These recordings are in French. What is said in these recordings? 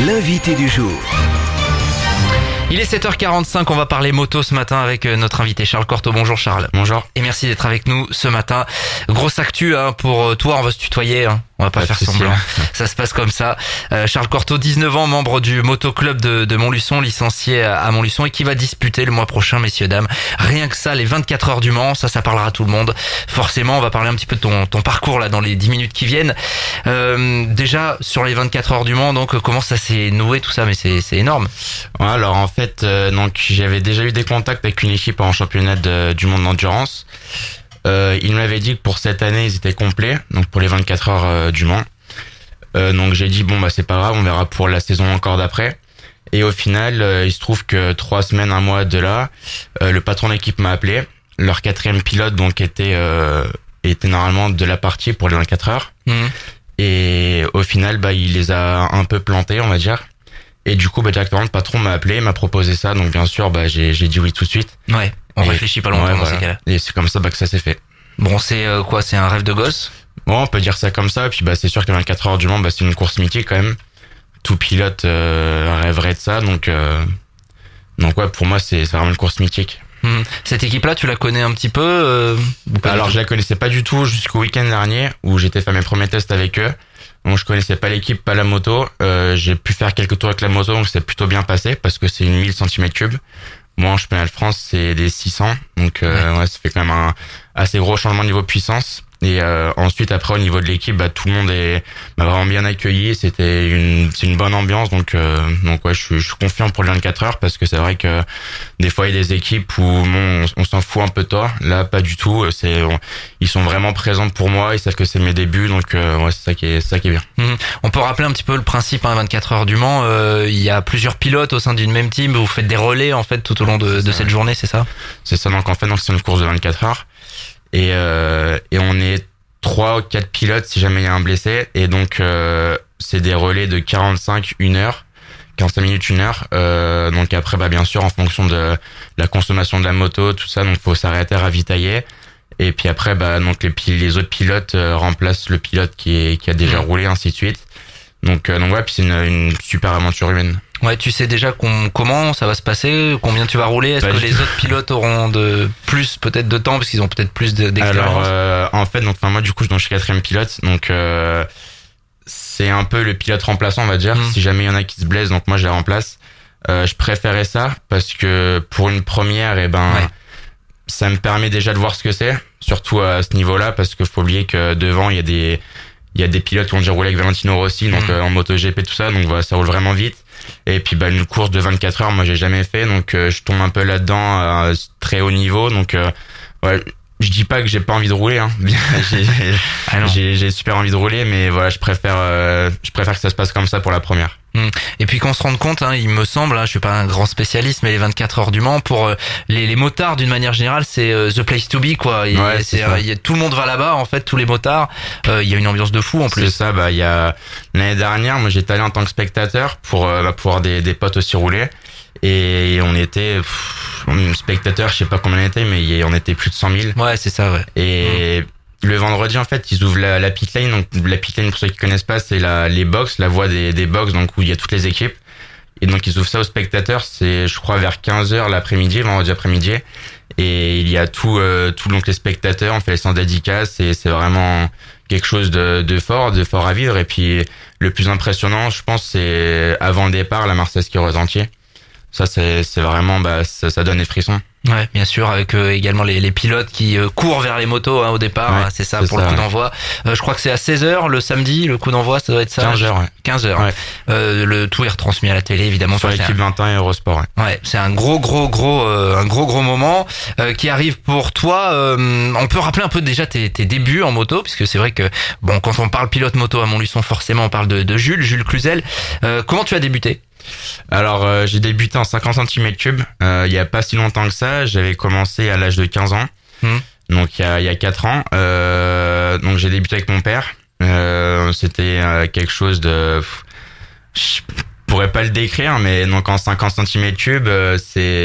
l'invité du jour. Il est 7h45, on va parler moto ce matin avec notre invité Charles Cortot. Bonjour Charles. Bonjour. Et merci d'être avec nous ce matin. Grosse actu pour toi, on va se tutoyer, on va pas faire semblant. Ça se passe comme ça. Charles Cortot, 19 ans, membre du motoclub de Montluçon, licencié à Montluçon et qui va disputer le mois prochain, messieurs dames. Rien que ça, les 24 heures du Mans, ça parlera à tout le monde. Forcément, on va parler un petit peu de ton parcours là dans les 10 minutes qui viennent. Déjà sur les 24 heures du Mans, donc comment ça s'est noué tout ça, mais c'est énorme. Ouais, alors en fait, donc j'avais déjà eu des contacts avec une équipe en championnat du monde d'endurance. Ils m'avaient dit que pour cette année, ils étaient complets, donc pour les 24 heures du Mans. Donc j'ai dit bon bah c'est pas grave, on verra pour la saison encore d'après. Et au final, il se trouve que 3 semaines, un mois de là, le patron d'équipe m'a appelé. Leur 4e pilote donc était normalement de la partie pour les 24 heures. Et au final, bah il les a un peu plantés, on va dire. Et du coup, bah directement le patron m'a appelé, m'a proposé ça. Donc bien sûr, bah j'ai dit oui tout de suite. Ouais. On réfléchit pas longtemps dans ces cas-là. Et c'est comme ça que ça s'est fait. Bon, c'est quoi? C'est un rêve de gosse? Bon, on peut dire ça comme ça. Et puis bah c'est sûr que 24 heures du Mans, bah c'est une course mythique quand même. Tout pilote rêverait de ça. Donc ouais, pour moi c'est vraiment une course mythique. Cette équipe-là, tu la connais un petit peu Alors je la connaissais pas du tout jusqu'au week-end dernier où j'étais fait mes premiers tests avec eux. Donc je connaissais pas l'équipe, pas la moto. J'ai pu faire quelques tours avec la moto, donc c'est plutôt bien passé parce que c'est une 1000 cm3. Moi en championnat de France c'est des 600, donc ouais, ça fait quand même un assez gros changement niveau puissance. Et ensuite après au niveau de l'équipe, bah tout le monde m'a vraiment bien accueilli. C'est une bonne ambiance, donc ouais je suis confiant pour les 24 heures parce que c'est vrai que des fois il y a des équipes où on s'en fout un peu de toi. Là pas du tout. Ils sont vraiment présents pour moi. Ils savent que c'est mes débuts, donc ouais c'est ça qui est bien. On peut rappeler un petit peu le principe 24 heures du Mans. Il y a plusieurs pilotes au sein d'une même team. Vous faites des relais en fait tout au long de cette journée, c'est ça? C'est ça. Donc en fait c'est une course de 24 heures. Et on est 3 ou 4 pilotes si jamais il y a un blessé. Et donc, c'est des relais de 45 minutes, 1 heure. Donc après, bah, bien sûr, en fonction de la consommation de la moto, tout ça, donc faut s'arrêter, ravitailler. Et puis après, bah, donc les autres pilotes remplacent le pilote qui a déjà roulé, ainsi de suite. Donc ouais, puis c'est une super aventure humaine. Ouais, tu sais déjà comment ça va se passer, combien tu vas rouler, est-ce que les autres pilotes auront peut-être de temps parce qu'ils ont peut-être plus d'expérience? Alors en fait donc moi du coup je suis 4e pilote, donc c'est un peu le pilote remplaçant on va dire. Si jamais il y en a qui se blessent, donc moi je les remplace. Je préférais ça parce que pour une première ça me permet déjà de voir ce que c'est, surtout à ce niveau-là, parce que faut oublier que devant il y a des pilotes qui ont déjà roulé avec Valentino Rossi, donc en MotoGP tout ça, donc voilà, ça roule vraiment vite. Et puis bah une course de 24 heures, moi j'ai jamais fait, donc je tombe un peu là-dedans à très haut niveau, donc ouais, je dis pas que j'ai pas envie de rouler, hein. J'ai super envie de rouler, mais voilà, je préfère que ça se passe comme ça pour la première. Et puis qu'on se rende compte, il me semble, je suis pas un grand spécialiste, mais les 24 heures du Mans pour les motards d'une manière générale, c'est the place to be quoi. Tout le monde va là-bas en fait, tous les motards. Il y a une ambiance de fou en plus. C'est ça. Bah il y a l'année dernière, moi j'étais allé en tant que spectateur pour voir des potes aussi rouler. Et on était spectateurs, je sais pas combien on était, mais on était plus de 100 000. Ouais, c'est ça, ouais. Et le vendredi, en fait, ils ouvrent la pit lane. Donc, la pit lane, pour ceux qui connaissent pas, c'est les box, la voie des box, donc où il y a toutes les équipes. Et donc, ils ouvrent ça aux spectateurs. C'est, je crois, vers 15h l'après-midi, vendredi après-midi. Et il y a tout donc les spectateurs. On fait les 100 dédicaces et c'est vraiment quelque chose de fort à vivre. Et puis, le plus impressionnant, je pense, c'est avant le départ, la Marseillaise qui retentit. Ça, c'est vraiment, ça donne des frissons. Ouais, bien sûr, avec également les pilotes qui courent vers les motos au départ, ouais, c'est ça pour le coup d'envoi. Je crois que c'est à 16h le samedi, le coup d'envoi, ça doit être ça. 15h, ouais. 15h. Ouais. Le tout est retransmis à la télé évidemment sur l'équipe 21 et Eurosport. Ouais, c'est un gros moment qui arrive pour toi. On peut rappeler un peu déjà tes débuts en moto, puisque c'est vrai que bon, quand on parle pilote moto à Montluçon, forcément on parle de Jules Cluzel. Comment tu as débuté? Alors j'ai débuté en 50 cm3 il y a pas si longtemps que ça. J'avais commencé à l'âge de 15 ans, donc il y a 4 ans. Donc j'ai débuté avec mon père. C'était quelque chose de, je pourrais pas le décrire, mais donc en 50 cm3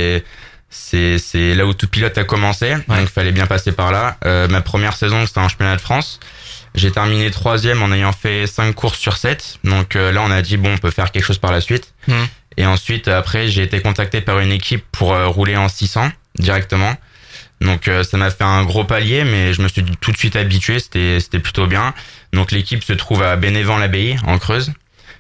c'est là où tout pilote a commencé. Donc il fallait bien passer par là. Ma première saison c'était un championnat de France. J'ai terminé 3e en ayant fait 5 courses sur 7. Donc là, on a dit bon, on peut faire quelque chose par la suite. Et ensuite, après, j'ai été contacté par une équipe pour rouler en 600 directement. Donc ça m'a fait un gros palier, mais je me suis tout de suite habitué. C'était plutôt bien. Donc l'équipe se trouve à Bénévent-l'Abbaye en Creuse.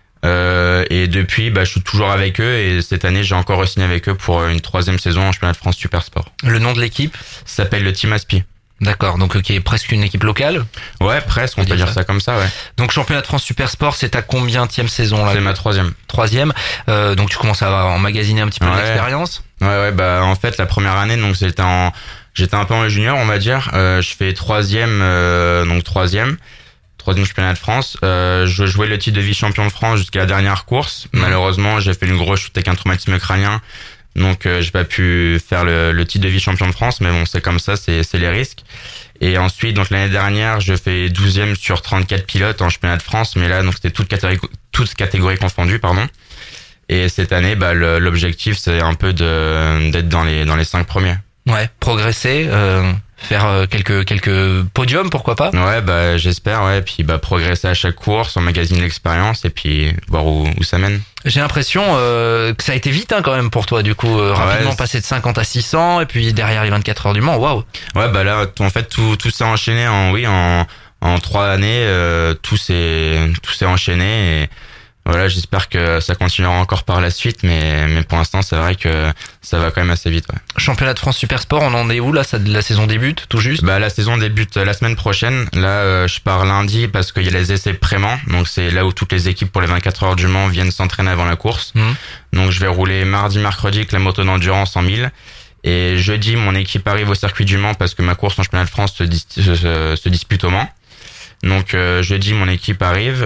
Et depuis, je suis toujours avec eux, et cette année, j'ai encore re-signé avec eux pour une 3e saison en championnat de France Super Sport. Le nom de l'équipe s'appelle le Team Aspi. D'accord, donc qui est presque une équipe locale. Ouais, presque, on peut dire ça comme ça, ouais. Donc championnat de France Super Sport, c'est ta combienième saison là? C'est ma 3e. 3e. Donc tu commences à emmagasiner un petit peu d'expérience. Ouais, en fait la première année, donc j'étais un peu en junior, on va dire. Je fais 3e, donc 3e championnat de France. Je jouais le titre de vice-champion de France jusqu'à la dernière course. Malheureusement, j'ai fait une grosse chute avec un traumatisme crânien. Donc j'ai pas pu faire le titre de vice-champion de France, mais bon, c'est comme ça, c'est les risques. Et ensuite, donc l'année dernière, je fais 12e sur 34 pilotes en championnat de France, mais là donc c'était toutes catégories confondues, pardon. Et cette année, l'objectif c'est un peu d'être dans les 5 premiers. Ouais, progresser, faire quelques podiums, pourquoi pas. Ouais, j'espère, ouais, puis progresser à chaque course, emmagasiner l'expérience et puis voir où ça mène. J'ai l'impression que ça a été vite quand même pour toi, du coup, rapidement passer de 50 à 600 et puis derrière les 24 heures du Mans, waouh. Ouais, là en fait tout s'est enchaîné en 3 années, tout s'est enchaîné, et voilà, j'espère que ça continuera encore par la suite, mais pour l'instant, c'est vrai que ça va quand même assez vite, ouais. Championnat de France Super Sport, on en est où là? La saison débute tout juste? La saison débute la semaine prochaine. Là, je pars lundi parce qu'il y a les essais pré-Mans. Donc c'est là où toutes les équipes pour les 24 heures du Mans viennent s'entraîner avant la course. Donc je vais rouler mardi, mercredi avec la moto d'endurance en 1000. Et jeudi, mon équipe arrive au circuit du Mans parce que ma course en championnat de France se dispute au Mans. Donc jeudi, mon équipe arrive.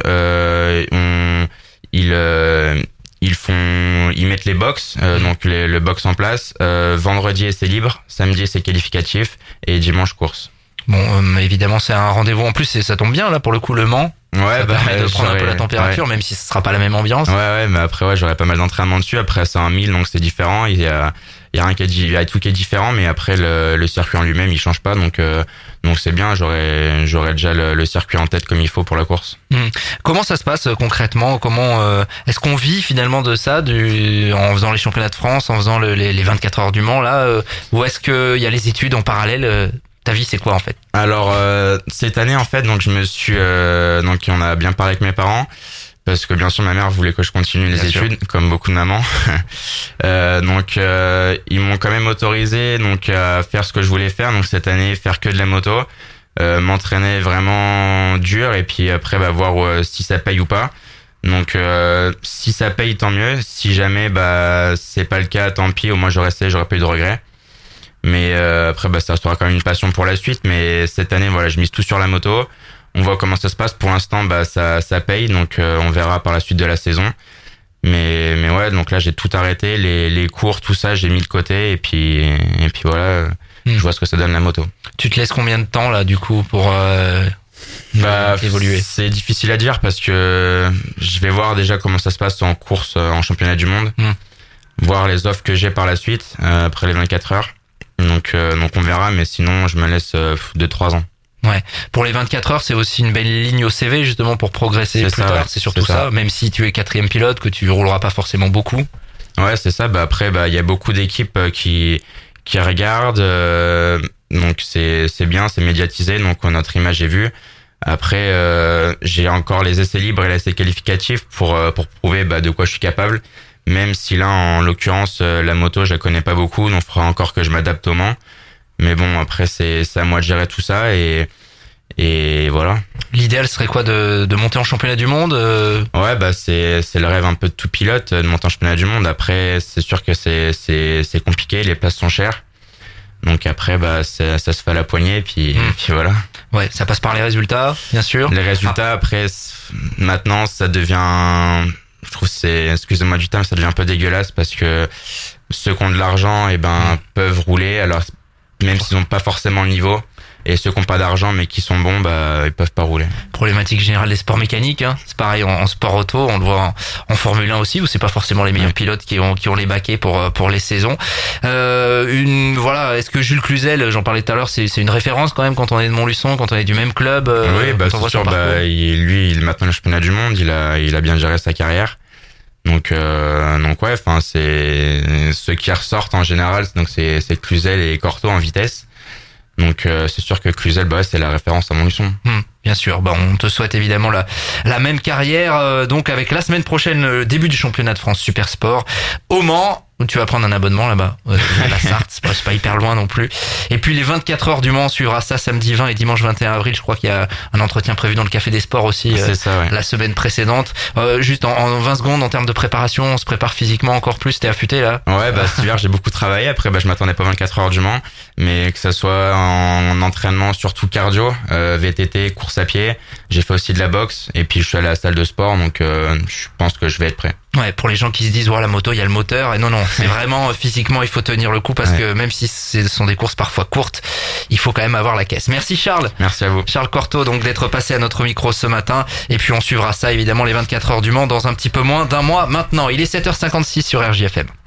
Ils mettent les box, donc le box en place. Vendredi, essai libre. Samedi, c'est qualificatif. Et dimanche, course. Bon, évidemment, c'est un rendez-vous en plus, et ça tombe bien là pour le coup, le Mans. Ouais, ça permet de prendre un peu la température, même si ce sera pas la même ambiance. Ouais, mais après, j'aurai pas mal d'entraînement dessus. Après, c'est un 1000, donc c'est différent. Il y a tout qui est différent, mais après le circuit en lui-même, il change pas, donc c'est bien. J'aurai déjà le circuit en tête comme il faut pour la course. Comment ça se passe concrètement? Comment est-ce qu'on vit finalement de ça, en faisant les championnats de France, en faisant les 24 heures du Mans là, ou est-ce que il y a les études en parallèle? Ta vie, c'est quoi en fait? Alors cette année, en fait, donc je me suis donc on a bien parlé avec mes parents. Parce que bien sûr ma mère voulait que je continue les études, comme beaucoup de mamans. Donc ils m'ont quand même autorisé donc à faire ce que je voulais faire. Donc cette année, faire que de la moto, m'entraîner vraiment dur, et puis après voir si ça paye ou pas. Donc si ça paye, tant mieux. Si jamais c'est pas le cas, tant pis. Au moins j'aurais pas eu de regrets. Mais après ça restera quand même une passion pour la suite. Mais cette année, voilà, je mise tout sur la moto. On voit comment ça se passe. Pour l'instant, ça paye, donc on verra par la suite de la saison. Mais ouais, donc là j'ai tout arrêté, les cours, tout ça, j'ai mis de côté, et puis voilà, je vois ce que ça donne la moto. Tu te laisses combien de temps là du coup pour évoluer? C'est difficile à dire parce que je vais voir déjà comment ça se passe en course en championnat du monde, voir les offres que j'ai par la suite après les 24 heures. Donc on verra, mais sinon je me laisse 2-3 ans. Ouais. Pour les 24 heures, c'est aussi une belle ligne au CV justement pour progresser plus tard. Ouais. C'est surtout ça. Même si tu es 4e pilote, que tu rouleras pas forcément beaucoup. Ouais, c'est ça. Après, il y a beaucoup d'équipes qui regardent. Donc c'est bien, c'est médiatisé. Donc notre image est vue. Après, j'ai encore les essais libres et l'essai qualificatif pour prouver de quoi je suis capable. Même si là, en l'occurrence, la moto, je la connais pas beaucoup, donc il faudra encore que je m'adapte au Mans. Mais bon, après, c'est à moi de gérer tout ça, et voilà. L'idéal serait quoi, de monter en championnat du monde? Ouais, c'est le rêve un peu de tout pilote, de monter en championnat du monde. Après, c'est sûr que c'est compliqué, les places sont chères. Donc après, ça se fait à la poignée, puis voilà. Ouais, ça passe par les résultats, bien sûr. Les résultats, après, maintenant, ça devient, je trouve excusez-moi du terme, ça devient un peu dégueulasse, parce que ceux qui ont de l'argent, peuvent rouler, alors même s'ils n'ont pas forcément le niveau. Et ceux qui n'ont pas d'argent mais qui sont bons, bah ils peuvent pas rouler. Problématique générale des sports mécaniques, hein. C'est pareil en sport auto, on le voit en Formule 1 aussi, où c'est pas forcément les meilleurs pilotes qui ont les baquets pour les saisons. Voilà, est-ce que Jules Cluzel, j'en parlais tout à l'heure, c'est une référence quand même quand on est de Montluçon, quand on est du même club. Oui, bah c'est sûr. Bah lui, il est maintenant le championnat du monde, il a bien géré sa carrière. Donc ouais, enfin c'est ceux qui ressortent en général, donc c'est Cluzel et Corto en vitesse. Donc c'est sûr que Cluzel, bah c'est la référence à Montluçon. Bien sûr, bah on te souhaite évidemment la même carrière, donc avec la semaine prochaine le début du championnat de France Super Sport au Mans, où tu vas prendre un abonnement là-bas, à la Sarthe, c'est pas hyper loin non plus. Et puis les 24 heures du Mans, on suivra ça samedi 20 et dimanche 21 avril. Je crois qu'il y a un entretien prévu dans le Café des Sports aussi la semaine précédente. Juste en 20 secondes, en termes de préparation, on se prépare physiquement encore plus, t'es affûté là? Ouais, bah cet hiver j'ai beaucoup travaillé, après bah je m'attendais pas 24 heures du Mans, mais que ça soit en entraînement surtout cardio, VTT, course à pied, j'ai fait aussi de la boxe, et puis je suis allé à la salle de sport, donc je pense que je vais être prêt. Ouais, pour les gens qui se disent, la moto, il y a le moteur. Et non, c'est vraiment physiquement, il faut tenir le coup parce que même si ce sont des courses parfois courtes, il faut quand même avoir la caisse. Merci Charles. Merci à vous. Charles Corto, donc d'être passé à notre micro ce matin. Et puis on suivra ça, évidemment, les 24 heures du Mans dans un petit peu moins d'un mois maintenant. Il est 7h56 sur RJFM.